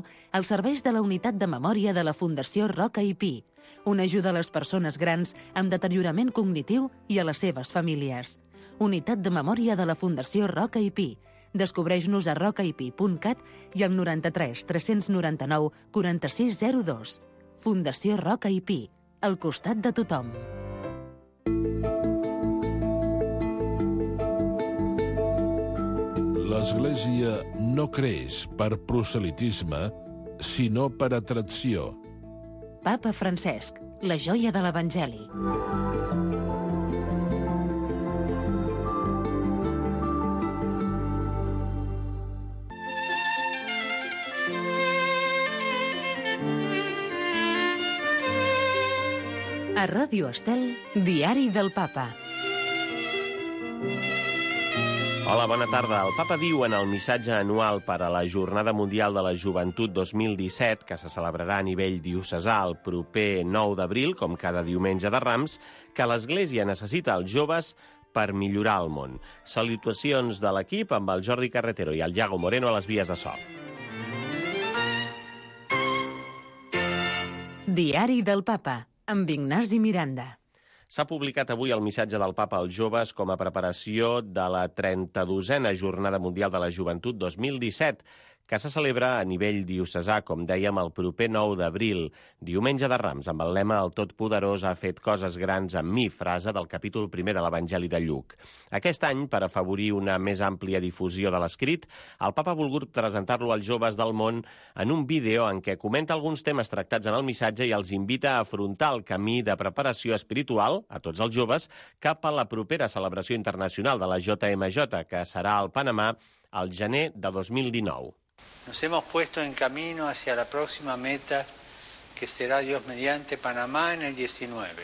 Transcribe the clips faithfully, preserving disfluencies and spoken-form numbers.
als serveis de la Unitat de Memòria de la Fundació Roca i Pi, una ajuda a les persones grans amb deteriorament cognitiu i a les seves famílies. Unitat de Memòria de la Fundació Roca i Pi. Descobreix-nos a rocaipi punt cat i al noranta-tres tres noranta-nou quaranta-sis zero dos. Fundació Roca i Pi, al costat de tothom. L'Església no creix per proselitisme, sinó per atracció. Papa Francesc, la joia de l'Evangeli. A Ràdio Estel, Diari del Papa. Hola, bona tarda. El Papa diu en el missatge anual per a la Jornada Mundial de la Joventut dos mil disset, que se celebrarà a nivell diocesà el proper nou d'abril, com cada diumenge de Rams, que l'Església necessita els joves per millorar el món. Salutacions de l'equip amb el Jordi Carretero i el Iago Moreno a les vies de so. Diari del Papa, amb Ignasi Miranda. S'ha publicat avui el missatge del Papa als joves com a preparació de la trenta-dosena Jornada Mundial de la Joventut dos mil disset, que se celebra a nivell diocesà, com dèiem, el proper nou d'abril, diumenge de Rams, amb el lema «El Totpoderós ha fet coses grans amb mi», frase del capítol primer de l'Evangeli de Lluc. Aquest any, per afavorir una més àmplia difusió de l'escrit, el Papa ha volgut presentar-lo als joves del món en un vídeo en què comenta alguns temes tractats en el missatge i els invita a afrontar el camí de preparació espiritual, a tots els joves, cap a la propera celebració internacional de la J M J, que serà al Panamà al gener de dos mil dinou. Nos hemos puesto en camino hacia la próxima meta, que será Dios mediante Panamá en el diecinueve.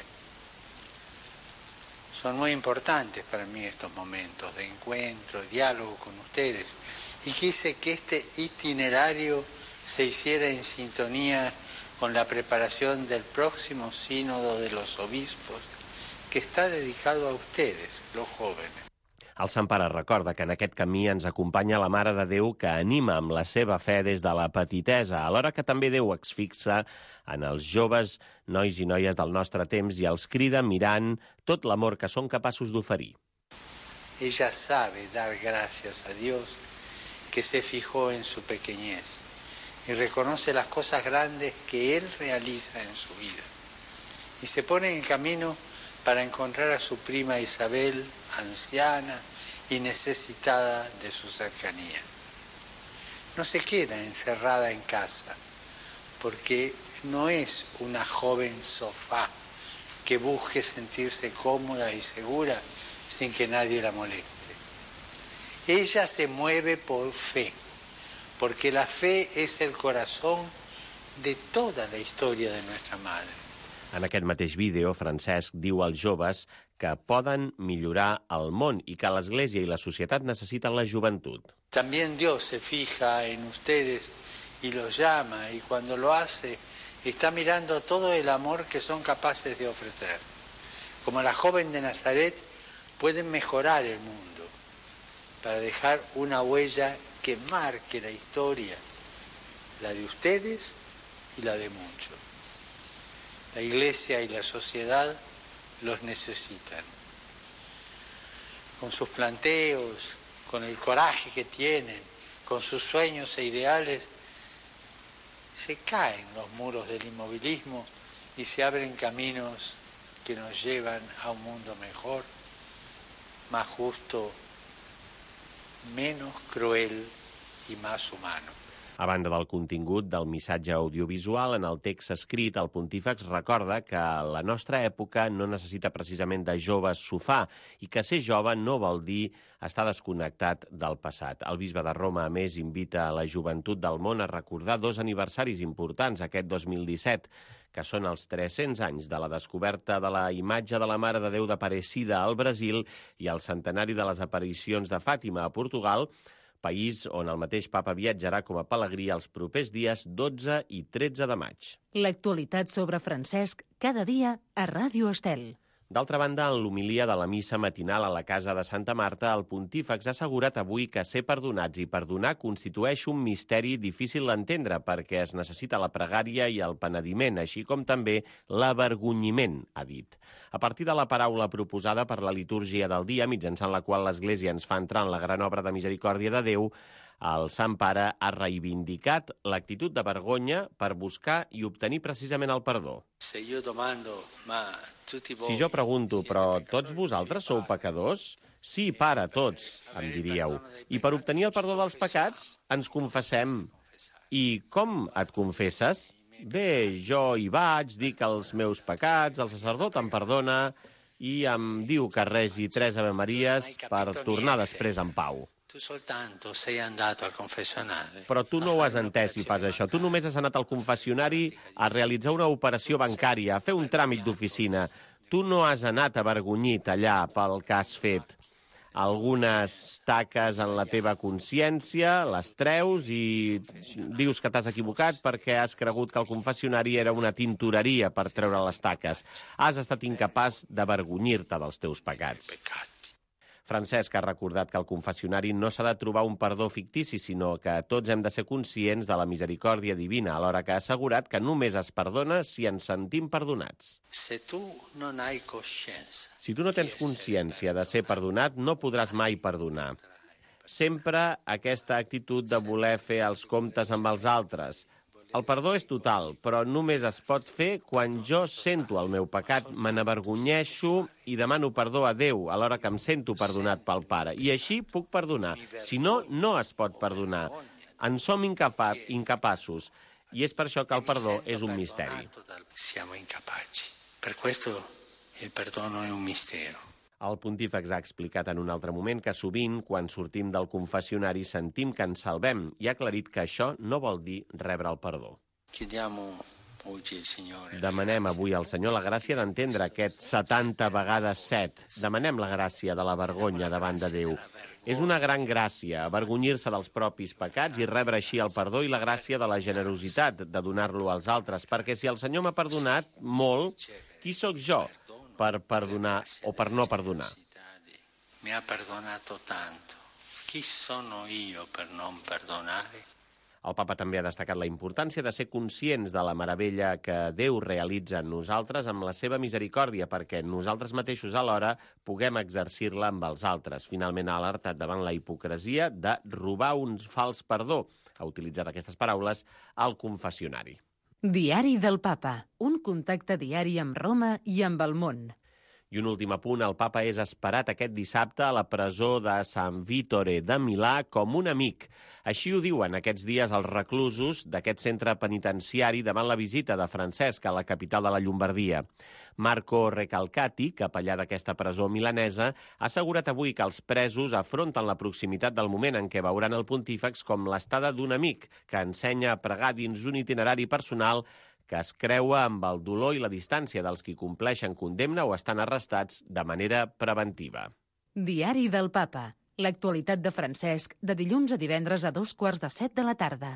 Son muy importantes para mí estos momentos de encuentro, diálogo con ustedes, y quise que este itinerario se hiciera en sintonía con la preparación del próximo sínodo de los obispos, que está dedicado a ustedes, los jóvenes. El Sant Pare recorda que en aquest camí ens acompanya la Mare de Déu, que anima amb la seva fe des de la petitesa, alhora que també Déu es fixa en els joves nois i noies del nostre temps i els crida mirant tot l'amor que són capaços d'oferir. Ella sabe dar gracias a Dios que se fijó en su pequeñez y reconoce las cosas grandes que Él realiza en su vida. Y se pone en camino para encontrar a su prima Isabel, anciana y necesitada de su cercanía. No se queda encerrada en casa, porque no es una joven sofá que busque sentirse cómoda y segura sin que nadie la moleste. Ella se mueve por fe, porque la fe es el corazón de toda la historia de nuestra madre. En aquest mateix vídeo, Francesc diu als joves que poden millorar el món i que l'Església i la societat necessiten la joventut. También Dios se fija en ustedes y los llama, y cuando lo hace, está mirando todo el amor que son capaces de ofrecer. Como la joven de Nazaret, pueden mejorar el mundo para dejar una huella que marque la historia, la de ustedes y la de muchos. La Iglesia y la sociedad los necesitan. Con sus planteos, con el coraje que tienen, con sus sueños e ideales, se caen los muros del inmovilismo y se abren caminos que nos llevan a un mundo mejor, más justo, menos cruel y más humano. A banda del contingut del missatge audiovisual, en el text escrit, el pontífex recorda que la nostra època no necessita precisament de joves sofà i que ser jove no vol dir estar desconnectat del passat. El bisbe de Roma, a més, invita a la joventut del món a recordar dos aniversaris importants aquest dos mil disset, que són els tres-cents anys de la descoberta de la imatge de la Mare de Déu d'Aparecida al Brasil i el centenari de les aparicions de Fàtima a Portugal, país on el mateix papa viatjarà com a pelegrí els propers dies dotze i tretze de maig. L'actualitat sobre Francesc cada dia a Ràdio Estel. D'altra banda, en l'homilia de la missa matinal a la casa de Santa Marta, el pontífex ha assegurat avui que ser perdonats i perdonar constitueix un misteri difícil d'entendre perquè es necessita la pregària i el penediment, així com també l'avergonyiment, ha dit. A partir de la paraula proposada per la litúrgia del dia, mitjançant la qual l'Església ens fa entrar en la gran obra de misericòrdia de Déu, el Sant Pare ha reivindicat l'actitud de vergonya per buscar i obtenir precisament el perdó. Si jo pregunto, però tots vosaltres sou pecadors? Sí, Pare, tots, em diríeu. I per obtenir el perdó dels pecats, ens confessem. I com et confesses? Bé, jo hi vaig, dic els meus pecats, el sacerdot em perdona i em diu que regi tres Ave Maries per tornar després en pau. Tu soltanto sei andato al confessionale. Però tu no ho has entès si fas això. Tu només has anat al confessionari a realitzar una operació bancària, a fer un tràmit d'oficina. Tu no has anat avergonyit allà pel que has fet. Algunes taques en la teva consciència, les treus i dius que t'has equivocat perquè has cregut que el confessionari era una tintoreria per treure les taques. Has estat incapaç d'avergonyir-te dels teus pecats. Francesc ha recordat que al confessionari no s'ha de trobar un perdó fictici, sinó que tots hem de ser conscients de la misericòrdia divina, alhora que ha assegurat que només es perdona si ens sentim perdonats. Si tu no hai consciència, si tu no tens consciència de ser perdonat, no podràs mai perdonar. Sempre aquesta actitud de voler fer els comptes amb els altres. El perdó és total, però només es pot fer quan jo sento el meu pecat, me n'avergonyeixo i demano perdó a Déu, alhora que em sento perdonat pel Pare. I així puc perdonar. Si no, no es pot perdonar. En som incapaços. I és per això que el perdó és un misteri. Siamo incapaci. Per questo il perdono è un mistero. El pontífex ha explicat en un altre moment que sovint, quan sortim del confessionari, sentim que ens salvem i ha aclarit que això no vol dir rebre el perdó. Demanem avui al Senyor la gràcia d'entendre aquest setanta vegades set. Demanem la gràcia de la vergonya davant de Déu. És una gran gràcia avergonyir-se dels propis pecats i rebre així el perdó i la gràcia de la generositat de donar-lo als altres, perquè si el Senyor m'ha perdonat molt, qui sóc jo per perdonar o per no perdonar? Mi ha perdonato tanto. Chi sono io per non perdonare? El papa també ha destacat la importància de ser conscients de la meravella que Déu realitza en nosaltres amb la seva misericòrdia, perquè nosaltres mateixos alhora puguem exercir-la amb els altres. Finalment ha alertat davant la hipocresia de robar un fals perdó. Ha utilitzat aquestes paraules al confessionari. Diari del Papa, un contacte diari amb Roma i amb el món. I un últim apunt, el papa és esperat aquest dissabte a la presó de San Vittore de Milà com un amic. Així ho diuen aquests dies els reclusos d'aquest centre penitenciari davant la visita de Francesc a la capital de la Llombardia. Marco Recalcati, capellà d'aquesta presó milanesa, ha assegurat avui que els presos afronten la proximitat del moment en què veuran el pontífex com l'estada d'un amic que ensenya a pregar dins un itinerari personal que es creua amb el dolor i la distància dels qui compleixen condemna o estan arrestats de manera preventiva. Diari del Papa. L'actualitat de Francesc, de dilluns a divendres a dos quarts de set de la tarda.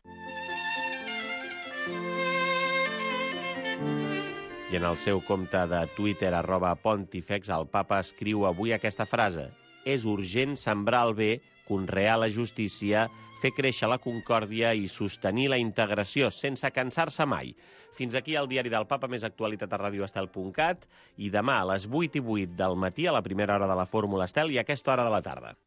I en el seu compte de Twitter, arroba Pontifex, el papa escriu avui aquesta frase: és urgent sembrar el bé, conrear la justícia, fer créixer la concòrdia i sostenir la integració sense cansar-se mai. Fins aquí el Diari del Papa, més actualitat a radio estel punt cat, i demà a les vuit i vuit del matí, a la primera hora de la Fórmula Estel, i a aquesta hora de la tarda.